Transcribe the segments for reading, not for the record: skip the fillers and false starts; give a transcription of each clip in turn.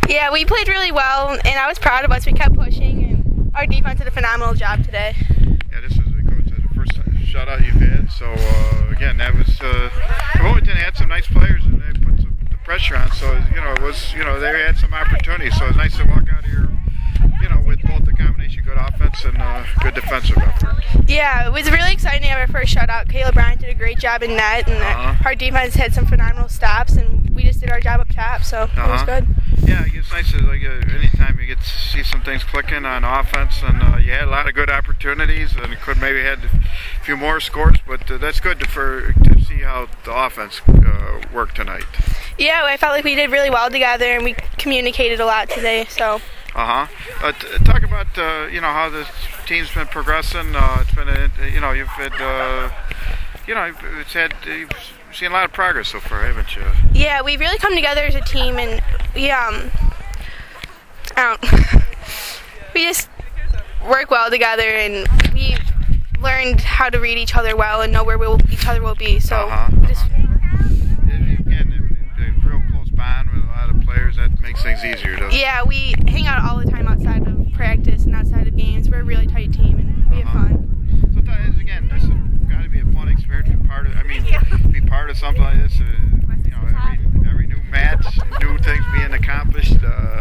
Yeah, we played really well, and I was proud of us. We kept pushing, and our defense did a phenomenal job today. Yeah, this is the first shutout you've had. So again, that was Wilmington had some nice players, and they put the pressure on. So it was they had some opportunities. So it's nice to walk out here, with both the combination good offense and good defensive effort. Yeah, it was really exciting to have our first shutout. Kayla Bryant did a great job in net, and our defense had some phenomenal stops, and we just did our job up top, so it was good. Yeah, it's nice to, anytime you get to see some things clicking on offense, and you had a lot of good opportunities, and could maybe had a few more scores, but that's good to see how the offense worked tonight. Yeah, I felt like we did really well together, and we communicated a lot today, so. Talk about how the team's been progressing. It's been you've seen a lot of progress so far, haven't you? Yeah, we've really come together as a team, and we just work well together, and we've learned how to read each other well and know where each other will be. So real close bond with a lot of players. That makes things easier, doesn't it? Yeah, we hang out all the time outside of practice and outside of games. We're a really tight team, and we have fun. So again, this has got to be a fun experience. Be part of something like this. Every new match, new things being accomplished.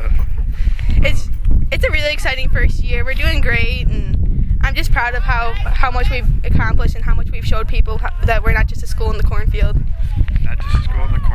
It's a really exciting first year. We're doing great, and I'm just proud of how much we've accomplished and how much we've showed people that we're not just a school in the cornfield. Not just a school.